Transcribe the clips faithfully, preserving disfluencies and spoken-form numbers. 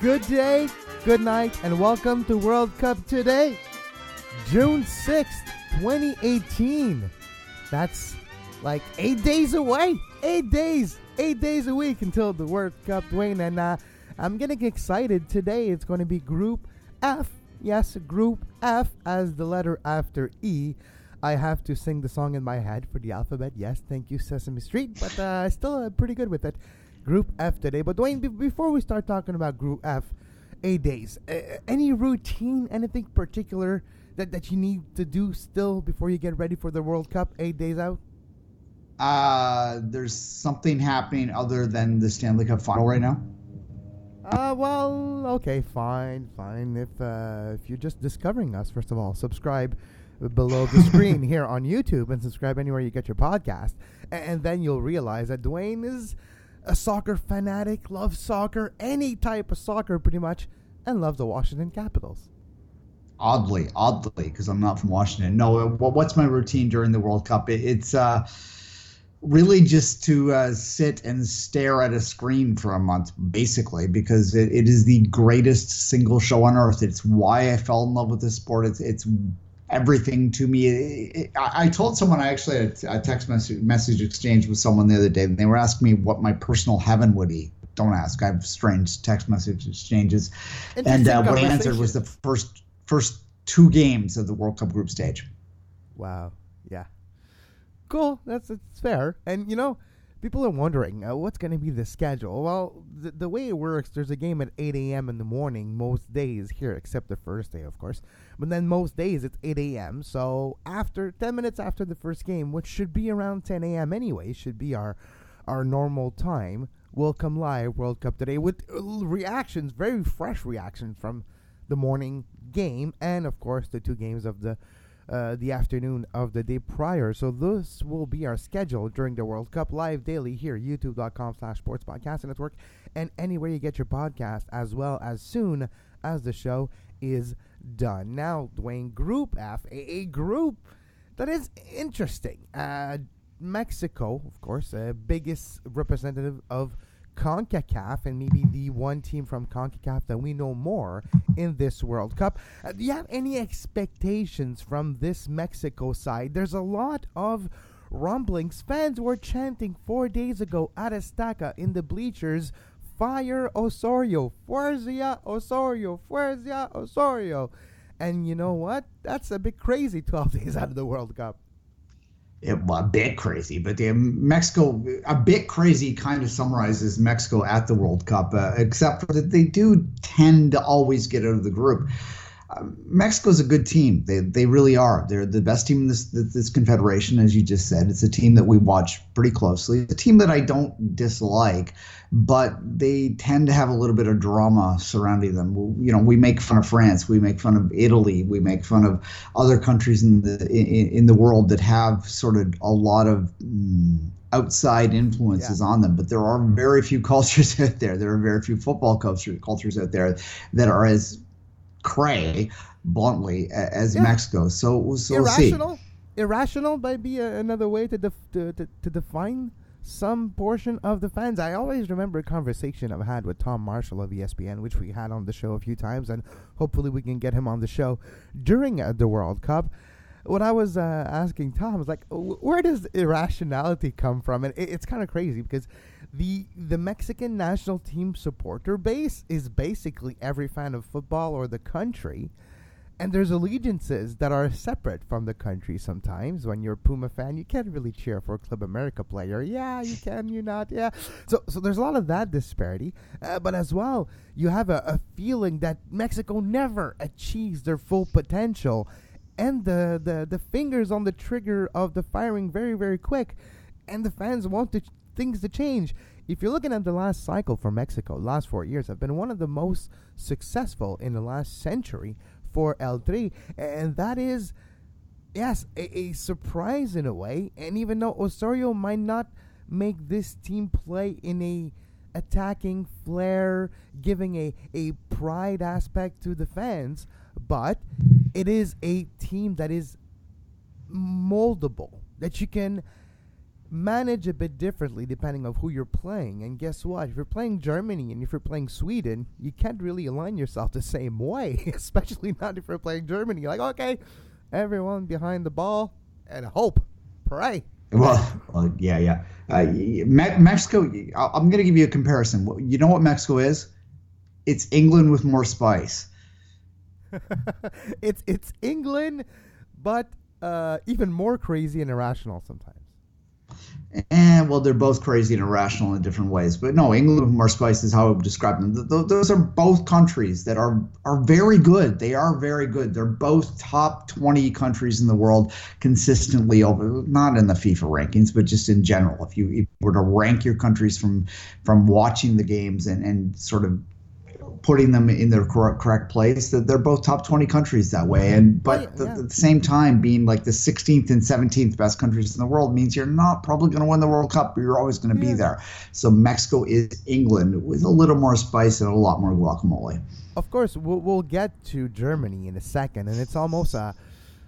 Good day, good night, and welcome to World Cup Today, June sixth, twenty eighteen. That's like eight days away. Eight days. Eight days a week until the World Cup, Dwayne. And uh, I'm getting excited. Today it's going to be Group F. Yes, Group F as the letter after E. I have to sing the song in my head for the alphabet. Yes, thank you, Sesame Street. But uh, still uh, pretty good with it. Group F today. But Dwayne, b- before we start talking about Group F, eight days, uh, any routine, anything particular that, that you need to do still before you get ready for the World Cup, eight days out? Uh, there's something happening other than the Stanley Cup final right now? Uh, well, okay, fine, fine. If uh, if you're just discovering us, first of all, subscribe below the screen here on YouTube and subscribe anywhere you get your podcast. And then you'll realize that Dwayne is a soccer fanatic, loves soccer, any type of soccer pretty much, and loves the Washington Capitals. Oddly, oddly, because I'm not from Washington. No, what's my routine during the World Cup? It's uh, really just to uh, sit and stare at a screen for a month, basically, because it, it is the greatest single show on earth. It's why I fell in love with this sport. It's it's everything to me. It, it, I, I told someone, I actually had a text message, message exchange with someone the other day, and they were asking me what my personal heaven would be. Don't ask. I have strange text message exchanges. And uh, what I answered was the first first two games of the World Cup group stage. Wow. Yeah. Cool. That's, that's fair. And, you know, people are wondering, uh, what's going to be the schedule? Well, the, the way it works, there's a game at eight a.m. in the morning most days here, except the first day, of course. But then most days it's eight a.m. So after ten minutes after the first game, which should be around ten a.m. anyway, should be our our normal time, we'll come live World Cup Today with reactions, very fresh reactions from the morning game and, of course, the two games of the Uh, the afternoon of the day prior. So this will be our schedule during the World Cup, live daily here, youtube.com slash sports podcast network, and anywhere you get your podcast, as well as soon as the show is done. Now, Dwayne, Group F, a, a group that is interesting. Uh, Mexico, of course, uh, biggest representative of CONCACAF, and maybe the one team from CONCACAF that we know more in this World Cup. Uh, do you have any expectations from this Mexico side? There's a lot of rumblings. Fans were chanting four days ago at Azteca in the bleachers, "Fire Osorio, Fuerza Osorio, Fuerza Osorio." And you know what? That's a bit crazy twelve days out of the World Cup. It, well, a bit crazy, but the Mexico, a bit crazy kind of summarizes Mexico at the World Cup, uh, except for that they do tend to always get out of the group. Uh, Mexico's a good team. They they really are. They're the best team in this this confederation, as you just said. It's a team that we watch pretty closely. It's a team that I don't dislike, but they tend to have a little bit of drama surrounding them. You know, we make fun of France, we make fun of Italy, we make fun of other countries in the in, in the world that have sort of a lot of mm, outside influences yeah. on them. But there are very few cultures out there. There are very few football culture, cultures out there that are as cray, bluntly, as yeah. Mexico. So, so irrational, we'll see. Irrational might be a, another way to, def, to, to to define some portion of the fans. I always remember a conversation I've had with Tom Marshall of E S P N, which we had on the show a few times, and hopefully we can get him on the show during uh, the World Cup. When I was uh, asking Tom, I was like, where does irrationality come from? And it, it's kind of crazy because the the Mexican national team supporter base is basically every fan of football or the country. And there's allegiances that are separate from the country sometimes. When you're a Puma fan, you can't really cheer for a Club America player. Yeah, you can, you not, yeah. So so there's a lot of that disparity. Uh, but as well, you have a, a feeling that Mexico never achieves their full potential. And the, the, the fingers on the trigger of the firing very, very quick. And the fans want to, things to change. If you're looking at the last cycle for Mexico, last four years have been one of the most successful in the last century for El Tri. And that is, yes, a, a surprise in a way. And even though Osorio might not make this team play in a attacking flair, giving a, a pride aspect to the fans, but it is a team that is moldable, that you can manage a bit differently depending on who you're playing. And guess what? If you're playing Germany and if you're playing Sweden, you can't really align yourself the same way, especially not if you're playing Germany. You're like, okay, everyone behind the ball and hope, pray. Well, well yeah, yeah. Uh, Me- Mexico, I'm going to give you a comparison. You know what Mexico is? It's England with more spice. it's it's England, but uh, even more crazy and irrational sometimes. And well, they're both crazy and irrational in different ways. But no, England with more spice is how I would describe them. Th- those are both countries that are are very good. They are very good. They're both top twenty countries in the world consistently over, not in the FIFA rankings, but just in general. If you, if you were to rank your countries from from watching the games and, and sort of putting them in their correct, correct place, that they're both top twenty countries that way. And but yeah, the, yeah. at the same time, being like the sixteenth and seventeenth best countries in the world means you're not probably going to win the World Cup, but you're always going to yeah. be there. So Mexico is England with a little more spice and a lot more guacamole. Of course, we'll, we'll get to Germany in a second, and it's almost a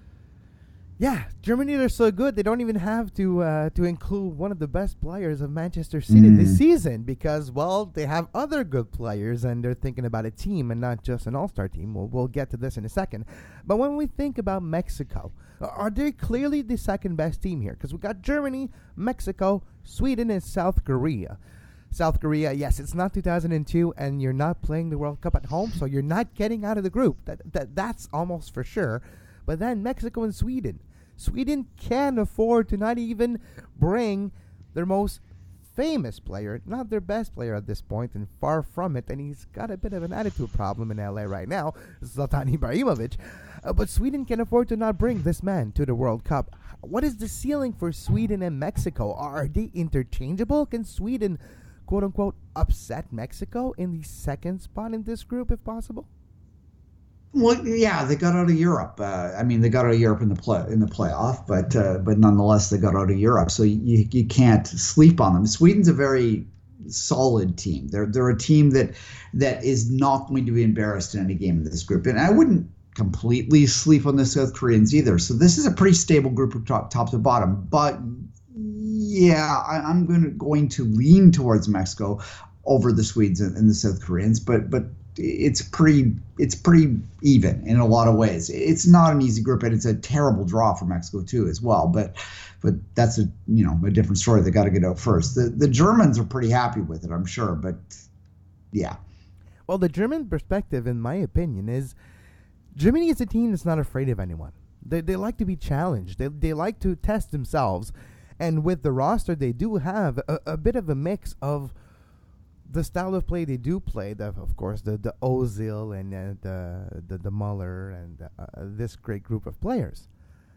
yeah. Germany, they're so good they don't even have to uh, to include one of the best players of Manchester City Mm. this season because, well, they have other good players and they're thinking about a team and not just an all-star team. We'll, we'll get to this in a second. But when we think about Mexico, are they clearly the second best team here? Because we got Germany, Mexico, Sweden, and South Korea. South Korea, yes, it's not two thousand two, and you're not playing the World Cup at home, so you're not getting out of the group. That, that That's almost for sure. But then Mexico and Sweden. Sweden can afford to not even bring their most famous player, not their best player at this point, and far from it, and he's got a bit of an attitude problem in L A right now, Zlatan Ibrahimovic. Uh, but Sweden can afford to not bring this man to the World Cup. What is the ceiling for Sweden and Mexico? Are they interchangeable? Can Sweden, quote-unquote, upset Mexico in the second spot in this group, if possible? Well, yeah, they got out of Europe. Uh, I mean, they got out of Europe in the play in the playoff, but uh, but nonetheless, they got out of Europe. So you you can't sleep on them. Sweden's a very solid team. They're they're a team that that is not going to be embarrassed in any game in this group. And I wouldn't completely sleep on the South Koreans either. So this is a pretty stable group of top top to bottom. But yeah, I, I'm going to going to lean towards Mexico over the Swedes and, and the South Koreans. But but. It's pretty it's pretty even in a lot of ways. It's not an easy group, and it's a terrible draw for Mexico too as well. But but that's a you know a different story. They got to get out first. The the Germans are pretty happy with it, I'm sure. But yeah. Well, the German perspective, in my opinion, is Germany is a team that's not afraid of anyone. They they like to be challenged. They they like to test themselves, and with the roster, they do have a, a bit of a mix of the style of play they do play, the, of course, the the Ozil and uh, the, the the Muller and uh, this great group of players.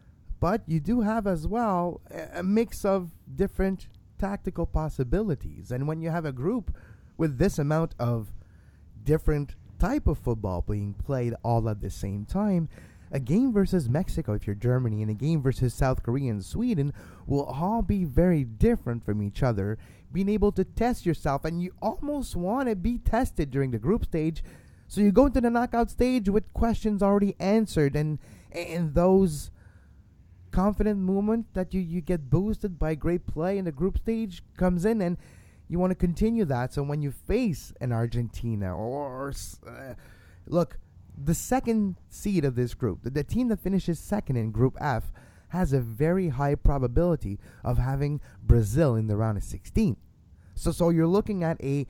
But you do have as well a, a mix of different tactical possibilities. And when you have a group with this amount of different type of football being played all at the same time, a game versus Mexico, if you're Germany, and a game versus South Korea and Sweden will all be very different from each other, being able to test yourself, and you almost want to be tested during the group stage, so you go into the knockout stage with questions already answered, and and those confident moments that you, you get boosted by great play in the group stage comes in, and you want to continue that. So when you face an Argentina or uh, look, the second seed of this group, the, the team that finishes second in Group F, has a very high probability of having Brazil in the round of sixteen. So so you're looking at a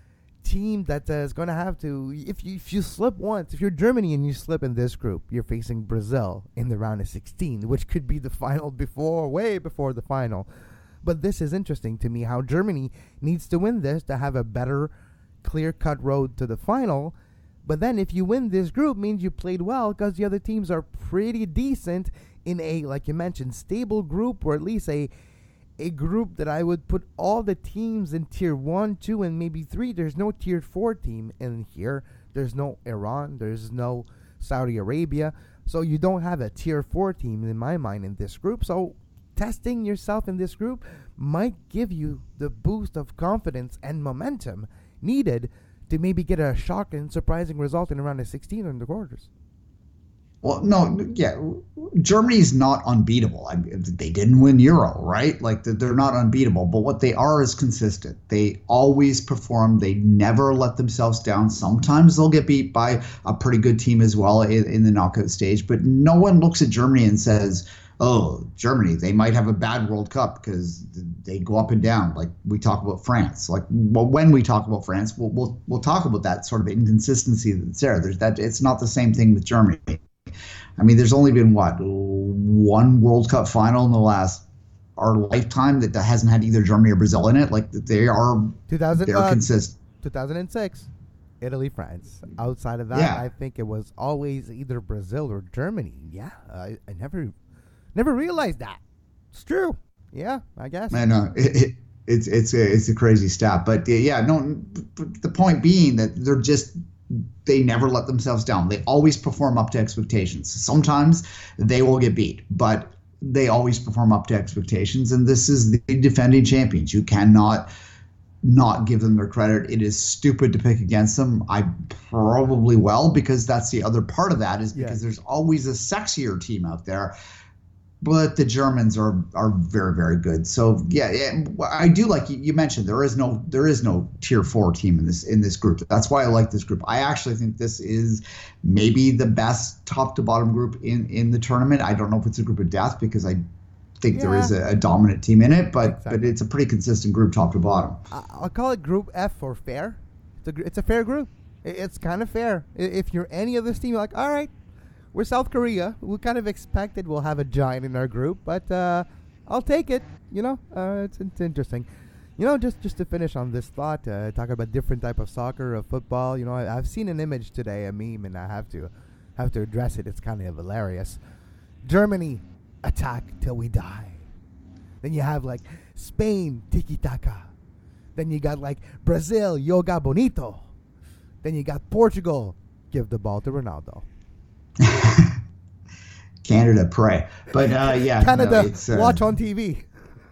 team that uh, is going to have to, if you, if you slip once, if you're Germany and you slip in this group, you're facing Brazil in the round of sixteen, which could be the final before, way before the final. But this is interesting to me, how Germany needs to win this to have a better, clear-cut road to the final. But then if you win this group, means you played well because the other teams are pretty decent in a, like you mentioned, stable group, or at least a a group that I would put all the teams in tier one, two, and maybe three. There's no tier four team in here. There's no Iran. There's no Saudi Arabia. So you don't have a tier four team in my mind in this group. So testing yourself in this group might give you the boost of confidence and momentum needed to maybe get a shock and surprising result in around the sixteen or in the quarters. Well, no, yeah, Germany's not unbeatable. I mean, they didn't win Euro, right? Like they're not unbeatable, but what they are is consistent. They always perform. They never let themselves down. Sometimes they'll get beat by a pretty good team as well in, in the knockout stage, but no one looks at Germany and says, "Oh, Germany, they might have a bad World Cup because they go up and down." Like we talk about France. Like well, when we talk about France, we'll we'll we'll talk about that sort of inconsistency that's there. There's that. It's not the same thing with Germany. I mean, there's only been what one World Cup final in the last our lifetime that, that hasn't had either Germany or Brazil in it. Like they are, two thousand, they're uh, consistent. two thousand six, Italy, France. Outside of that, Yeah. I think it was always either Brazil or Germany. Yeah, I, I never, never realized that. It's true. Yeah, I guess. I know it, it, it's it's a, it's a crazy stat, but uh, yeah, no. The point being that they're just. They never let themselves down. They always perform up to expectations. Sometimes they will get beat, but they always perform up to expectations. And this is the defending champions. You cannot not give them their credit. It is stupid to pick against them. I probably will, because that's the other part of that is because Yeah. there's always a sexier team out there. But the Germans are are very, very good. So yeah, yeah, I do like you, you mentioned there is no there is no tier four team in this in this group. That's why I like this group. I actually think this is maybe the best top to bottom group in, in the tournament. I don't know if it's a group of death because I think there is a, a dominant team in it, but Exactly. but it's a pretty consistent group top to bottom. I- I'll call it Group F for fair. It's a, gr- it's a fair group. I- It's kind of fair. I- If you're any of this team, you're like, all right, we're South Korea. We kind of expected we'll have a giant in our group, but uh, I'll take it. You know, uh, it's, it's interesting. You know, just, just to finish on this thought, uh, talking about different type of soccer, of football. You know, I, I've seen an image today, a meme, and I have to have to address it. It's kind of hilarious. Germany, attack till we die. Then you have like Spain, tiki taka. Then you got like Brazil, yoga bonito. Then you got Portugal, give the ball to Ronaldo. Canada, pray. But uh, yeah, Canada, no, it's, uh, watch on T V.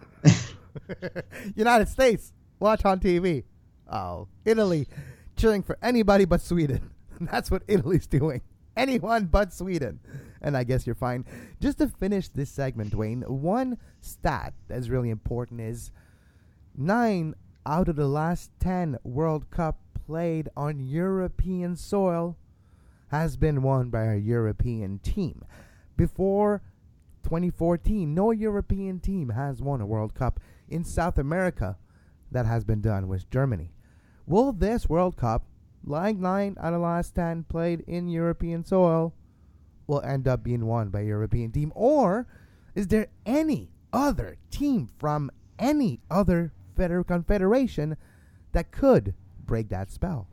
United States, watch on T V. Oh, Italy, cheering for anybody but Sweden. That's what Italy's doing. Anyone but Sweden. And I guess you're fine. Just to finish this segment, Dwayne, one stat that's really important is nine out of the last ten World Cup played on European soil has been won by a European team. Before twenty fourteen, no European team has won a World Cup in South America. That has been done with Germany. Will this World Cup, like nine out of the last ten played in European soil, will end up being won by a European team? Or is there any other team from any other feder- confederation that could break that spell?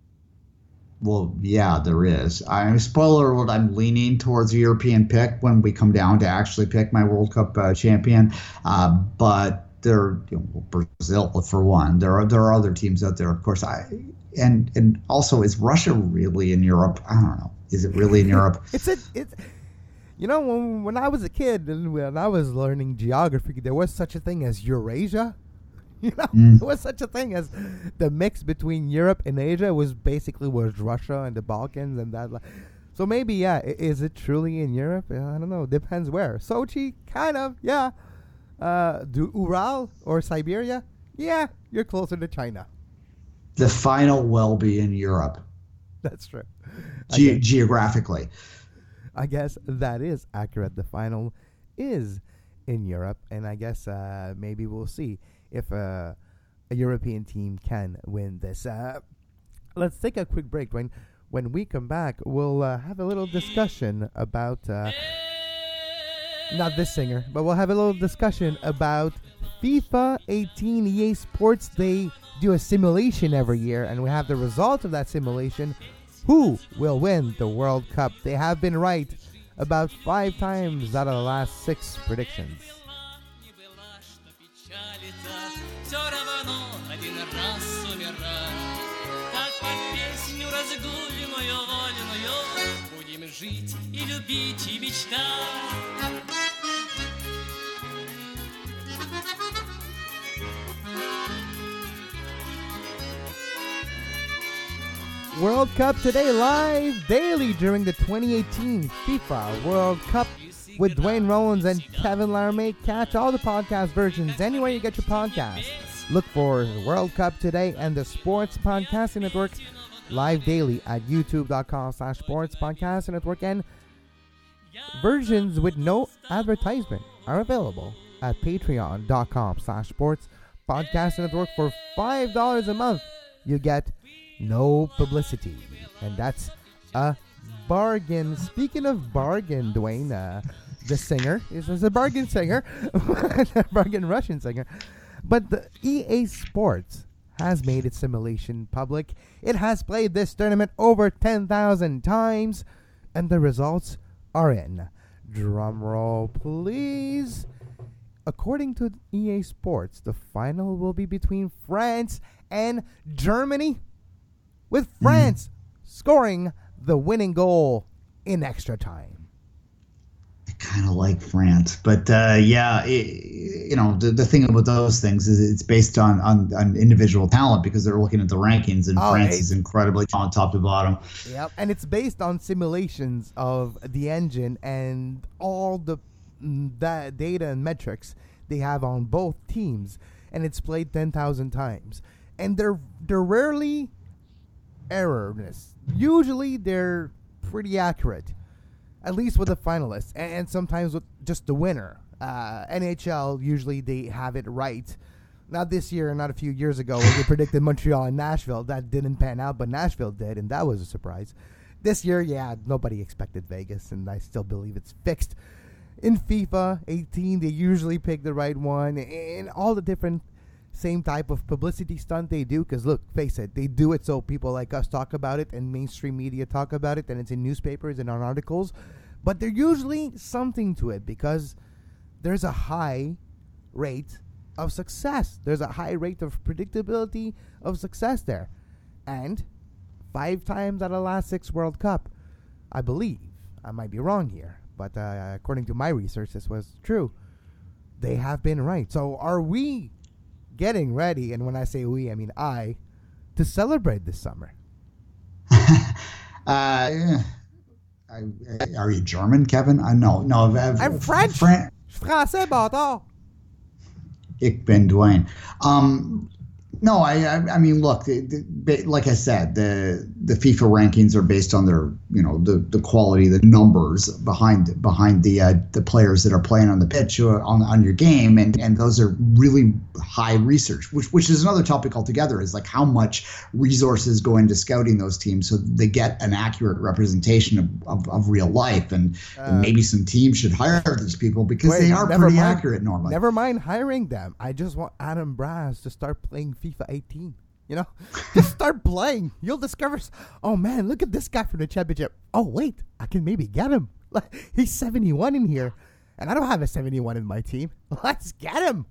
Well, yeah, there is. I spoiler alert, I'm leaning towards a European pick when we come down to actually pick my World Cup uh, champion. Uh, but there, you know, Brazil for one. There are there are other teams out there, of course. I and and also, is Russia really in Europe? I don't know. Is it really in Europe? It's a it's. You know, when when I was a kid and when I was learning geography, there was such a thing as Eurasia. You know, Mm. there was such a thing as the mix between Europe and Asia was basically was Russia and the Balkans and that. Like, so maybe, yeah, i- is it truly in Europe? I don't know. Depends where. Sochi, kind of, yeah. Uh, do Ural or Siberia? Yeah, you're closer to China. The final will be in Europe, That's true. I ge- guess, geographically. I guess that is accurate. The final is in Europe, and I guess uh, maybe we'll see if uh, a European team can win this. Uh, let's take a quick break, Dwayne. When we come back, we'll uh, have a little discussion about, uh, not this singer, but we'll have a little discussion about FIFA eighteen E A Sports. They do a simulation every year, and we have the results of that simulation. Who will win the World Cup? They have been right about five times out of the last six predictions. Все равно один раз умирать. Так под песню разгульную, вольную будем жить и любить и мечтать. World Cup Today live daily during the twenty eighteen FIFA World Cup with Dwayne Rollins and Kevin Laramie. Catch all the podcast versions anywhere you get your podcasts. Look for World Cup Today and the Sports Podcasting Network live daily at youtube.com slash sports podcasting network, and versions with no advertisement are available at patreon.com slash sports podcasting network. For five dollars a month, you get no publicity, and that's a bargain. Speaking of bargain, Dwayne, uh, the singer is, is a bargain singer, a bargain Russian singer. But the E A Sports has made its simulation public. It has played this tournament over ten thousand times, and the results are in. Drum roll, please. According to E A Sports, the final will be between France and Germany, with France mm. scoring the winning goal in extra time. I kind of like France, but uh, yeah, it, you know, the, the thing about those things is it's based on, on, on individual talent, because they're looking at the rankings, and oh, France is incredibly talented top to bottom. Yep, and it's based on simulations of the engine and all the that data and metrics they have on both teams, and it's played ten thousand times, and they're they're rarely errorless. Usually they're pretty accurate, at least with the finalists, and, and sometimes with just the winner. Uh, N H L, usually they have it right. Not this year, not a few years ago, when they predicted Montreal and Nashville. That didn't pan out, but Nashville did, and that was a surprise. This year, yeah, nobody expected Vegas, and I still believe it's fixed. In FIFA eighteen, they usually pick the right one, and all the different same type of publicity stunt they do, because look, face it, they do it so people like us talk about it, and mainstream media talk about it, and it's in newspapers and on articles, but there's usually something to it, because there's a high rate of success. There's a high rate of predictability of success there. And five times out of the last six World Cup, I believe, I might be wrong here, but uh, according to my research, this was true, they have been right. So are we getting ready, and when I say we, I mean I, to celebrate this summer? uh, I, are you German, Kevin? I no, no. I've, I'm French. Fran- Français, bâtard. Ich bin Dwayne. Um, no, I, I, I mean, look, the, the, like I said, the the FIFA rankings are based on their, you know, the, the quality, the numbers behind behind the uh, the players that are playing on the pitch or on on your game, and, and those are really high research, which which is another topic altogether. Is like how much resources go into scouting those teams so they get an accurate representation of, of, of real life, and, uh, and maybe some teams should hire these people because wait, they are pretty mind, accurate normally. Never mind hiring them. I just want Adam Braz to start playing FIFA eighteen. You know, just start playing. You'll discover, oh man, look at this guy from the championship. Oh wait, I can maybe get him. He's seventy-one in here, and I don't have a seventy-one in my team. Let's get him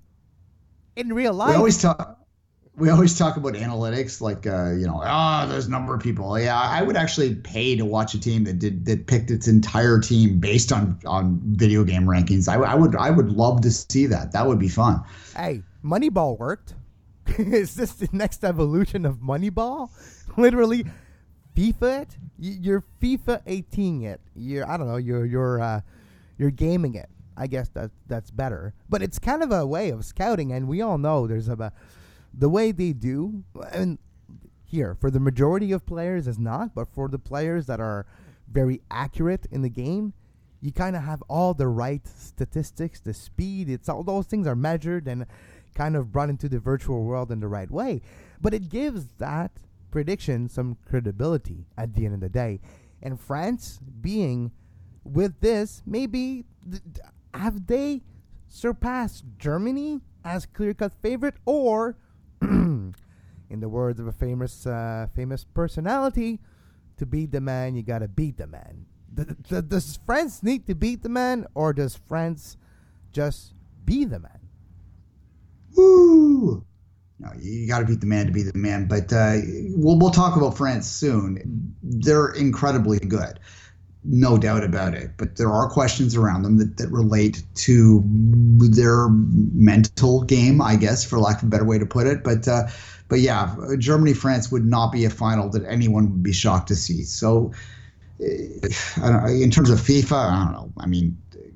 in real life. We always talk. We always talk about analytics, like uh, you know, oh, there's a number of people. Yeah, I would actually pay to watch a team that did that picked its entire team based on on video game rankings. I, I would I would love to see that. That would be fun. Hey, Moneyball worked. Is this the next evolution of Moneyball? Literally, FIFA it. You're FIFA eighteen it. You're I don't know. You're you're uh, you're gaming it. I guess that that's better. But it's kind of a way of scouting, and we all know there's a the way they do. And here for the majority of players is not, but for the players that are very accurate in the game, you kind of have all the right statistics, the speed. It's all those things are measured and kind of brought into the virtual world in the right way. But it gives that prediction some credibility at the end of the day. And France being with this, maybe th- have they surpassed Germany as clear-cut favorite? Or, in the words of a famous uh, famous personality, to beat the man, you gotta beat the man. Th- th- does France need to beat the man, or does France just be the man? Woo! No, you got to beat the man to beat the man. But uh, we'll we'll talk about France soon. They're incredibly good. no doubt about it. But there are questions around them that, that relate to their mental game, I guess, for lack of a better way to put it. But uh, but yeah, Germany France would not be a final that anyone would be shocked to see. So I don't know, in terms of FIFA, I don't know. I mean,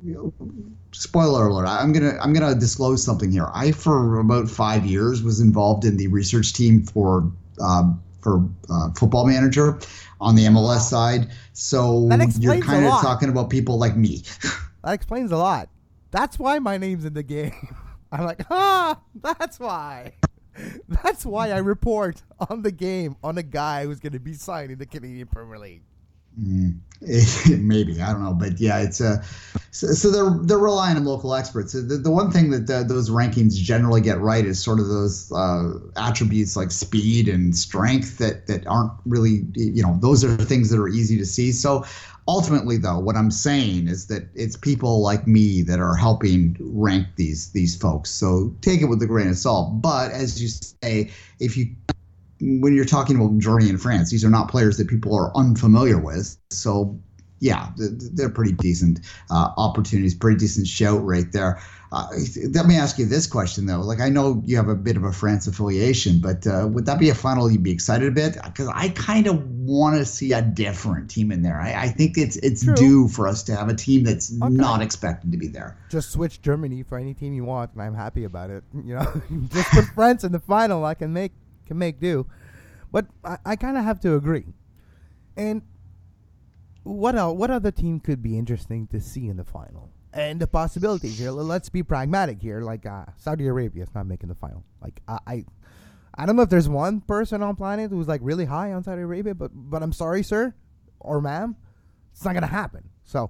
spoiler alert. I'm gonna I'm gonna disclose something here. I for about five years was involved in the research team for uh, for uh, Football Manager on the M L S side. So you're kind of talking about people like me. That explains a lot. That's why my name's in the game. I'm like, ah, that's why. That's why I report on the game on a guy who's going to be signed in the Canadian Premier League. Mm, maybe, I don't know, but yeah, it's a. Uh, so, so they're they're relying on local experts. The, the one thing that the, those rankings generally get right is sort of those uh, attributes like speed and strength that that aren't really, you know, those are things that are easy to see. So ultimately, though, what I'm saying is that it's people like me that are helping rank these these folks. So take it with a grain of salt. But as you say, if you when you're talking about Germany and France, these are not players that people are unfamiliar with. So, yeah, they're pretty decent uh, opportunities, pretty decent shout right there. Uh, let me ask you this question, though. Like, I know you have a bit of a France affiliation, but uh, would that be a final you'd be excited a bit? Because I kind of want to see a different team in there. I, I think it's it's True. due for us to have a team that's okay. not expected to be there. Just switch Germany for any team you want, and I'm happy about it. You know, just put France in the final. I can make can make do. But I, I kind of have to agree. And what else, what other team could be interesting to see in the final? And the possibilities here, let's be pragmatic here. Like uh, Saudi Arabia is not making the final. Like I, I, I don't know if there's one person on planet who's like really high on Saudi Arabia, but but I'm sorry, sir or ma'am, it's not gonna happen. So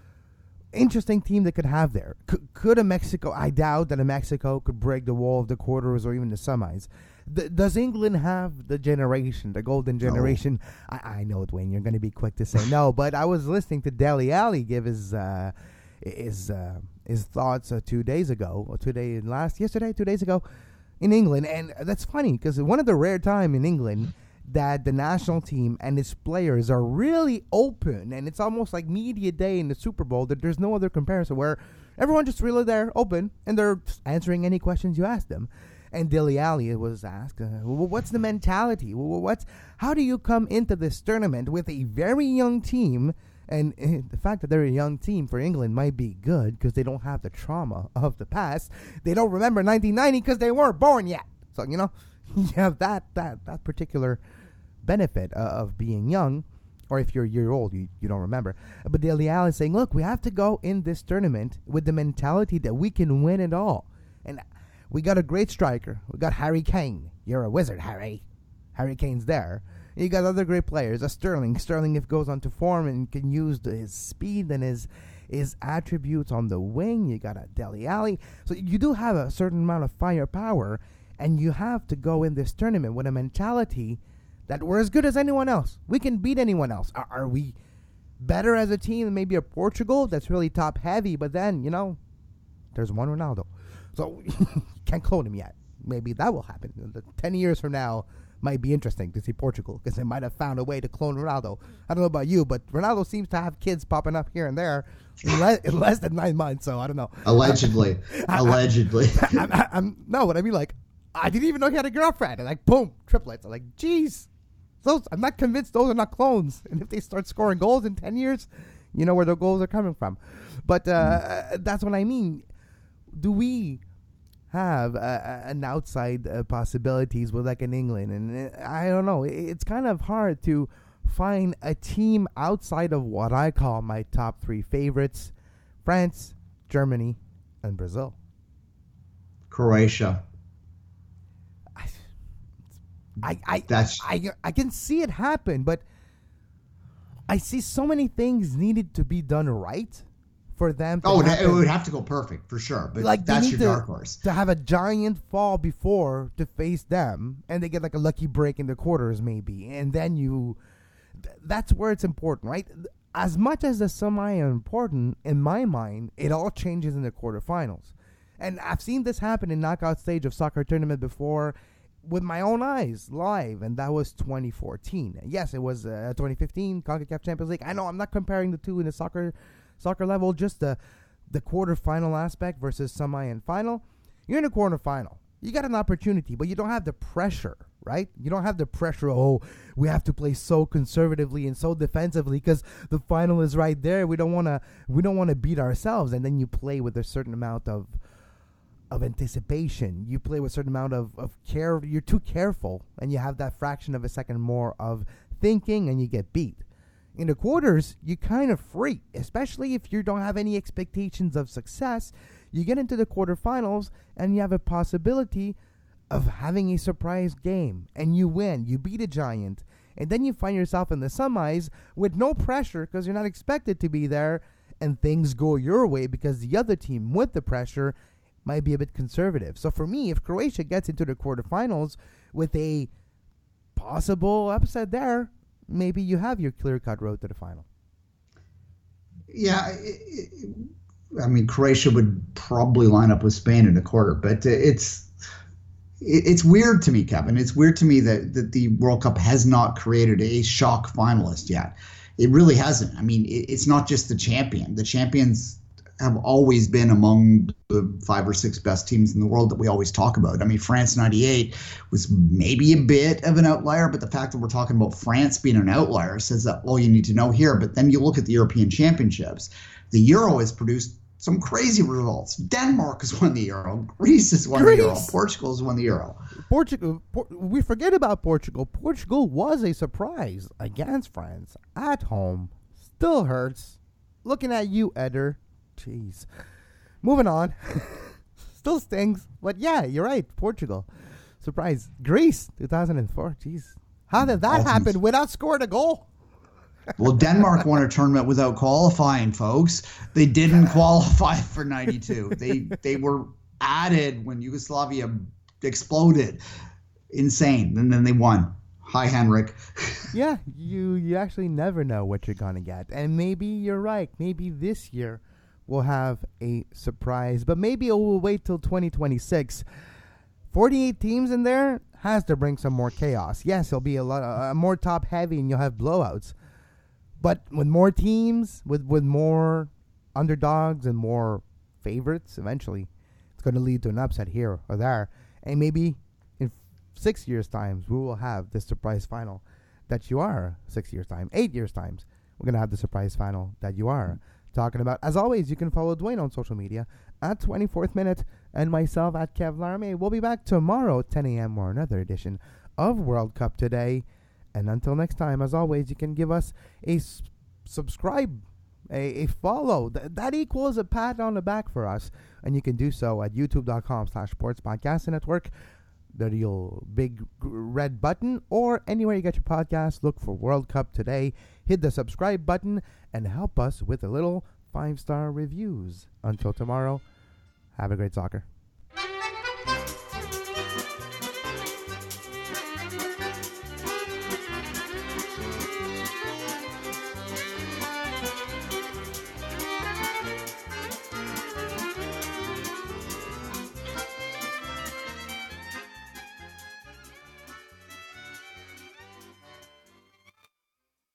interesting team that could have there. Could, could a Mexico? I doubt that a Mexico could break the wall of the quarters or even the semis. The, does England have the generation, the golden generation? No. I, I know, Dwayne, you're going to be quick to say no, but I was listening to Dele Alli give his uh, his uh, his thoughts uh, two days ago, or two days last yesterday, two days ago, in England, and that's funny because one of the rare time in England that the national team and its players are really open, and it's almost like media day in the Super Bowl. That there's no other comparison where everyone just really there, open, and they're answering any questions you ask them. And Dele Alli was asked, uh, well, what's the mentality? Well, what's how do you come into this tournament with a very young team? And uh, the fact that they're a young team for England might be good because they don't have the trauma of the past. They don't remember nineteen ninety because they weren't born yet. So, you know, you have that that, that particular benefit uh, of being young. Or if you're a year old, you, you don't remember. But Dele Alli is saying, look, we have to go in this tournament with the mentality that we can win it all. And we got a great striker. We got Harry Kane. You're a wizard, Harry. Harry Kane's there. You got other great players. A Sterling. Sterling, if goes on to form and can use the, his speed and his his attributes on the wing. You got a Dele Alli. So you do have a certain amount of firepower, and you have to go in this tournament with a mentality that we're as good as anyone else. We can beat anyone else. Are, are we better as a team than maybe a Portugal that's really top heavy? But then, you know, there's one Ronaldo. So can't clone him yet. Maybe that will happen. The ten years from now might be interesting to see Portugal because they might have found a way to clone Ronaldo. I don't know about you, but Ronaldo seems to have kids popping up here and there in, le- in less than nine months. So I don't know. Allegedly. I, Allegedly. I, I, I, I'm, no, what I mean, like, I didn't even know he had a girlfriend. And like, boom, triplets. I'm like, geez. Those, I'm not convinced those are not clones. And if they start scoring goals in ten years, you know where the goals are coming from. But uh, mm. that's what I mean. Do we have uh, an outside uh, possibilities with like in England? And uh, I don't know. It's kind of hard to find a team outside of what I call my top three favorites: France, Germany, and Brazil. Croatia. I I, That's... I I can see it happen, but I see so many things needed to be done right for them to oh, happen. It would have to go perfect for sure. But like that's your to, dark horse. To have a giant fall before to face them, and they get like a lucky break in the quarters maybe, and then you. Th- that's where it's important, right? As much as the semi are important, in my mind, it all changes in the quarterfinals, and I've seen this happen in knockout stage of soccer tournament before. with my own eyes live, and that was twenty fourteen. Yes, it was uh, twenty fifteen CONCACAF Champions League. I know I'm not comparing the two in the soccer soccer level, just the the quarterfinal aspect versus semi and final. You're in a quarterfinal. You got an opportunity, but you don't have the pressure, right? You don't have the pressure, oh, we have to play so conservatively and so defensively because the final is right there. We don't want to we don't want to beat ourselves. And then you play with a certain amount of of anticipation. You play with a certain amount of, of care. You're too careful, and you have that fraction of a second more of thinking, and you get beat. In the quarters, you're kind of free, especially if you don't have any expectations of success. You get into the quarterfinals, and you have a possibility of having a surprise game, and you win. You beat a giant, and then you find yourself in the semis with no pressure because you're not expected to be there, and things go your way because the other team with the pressure might be a bit conservative. So for me, if Croatia gets into the quarterfinals with a possible upset there, maybe you have your clear-cut road to the final. Yeah, it, it, I mean, Croatia would probably line up with Spain in a quarter, but it's it, it's weird to me, Kevin. It's weird to me that, that the World Cup has not created a shock finalist yet. It really hasn't. I mean, it, it's not just the champion. The champions have always been among the five or six best teams in the world that we always talk about. I mean, France ninety-eight was maybe a bit of an outlier, but the fact that we're talking about France being an outlier says that all you need to know here. But then you look at the European Championships. The Euro has produced some crazy results. Denmark has won the Euro. Greece has won Greece. the Euro. Portugal has won the Euro. Portugal, Por- we forget about Portugal. Portugal was a surprise against France at home. Still hurts. Looking at you, Eder. Jeez. Moving on. Still stings. But yeah, you're right. Portugal. Surprise. Greece, two thousand four. Jeez. How did that Ultimate. happen without scoring a goal? Well, Denmark won a tournament without qualifying, folks. They didn't qualify for ninety-two. They they were added when Yugoslavia exploded. Insane. And then they won. Hi, Henrik. Yeah, you, you actually never know what you're going to get. And maybe you're right. Maybe this year we'll have a surprise. But maybe it will wait till twenty twenty-six. forty-eight teams in there has to bring some more chaos. Yes, it'll be a lot uh, more top heavy and you'll have blowouts. But with more teams, with, with more underdogs and more favorites, eventually it's going to lead to an upset here or there. And maybe in six years' time, we will have this surprise final that you are. Six years' time, eight years' time, we're going to have the surprise final that you are talking about. As always, you can follow Dwayne on social media at twenty-fourth Minute and myself at Kev Larme. We'll be back tomorrow, ten a.m. for another edition of World Cup Today. And until next time, as always, you can give us a s- subscribe, a, a follow. Th- that equals a pat on the back for us. And you can do so at youtube.com slash sports podcast network. The real big red button, or anywhere you get your podcast, look for World Cup Today. Hit the subscribe button and help us with a little five-star reviews. Until tomorrow, have a great soccer.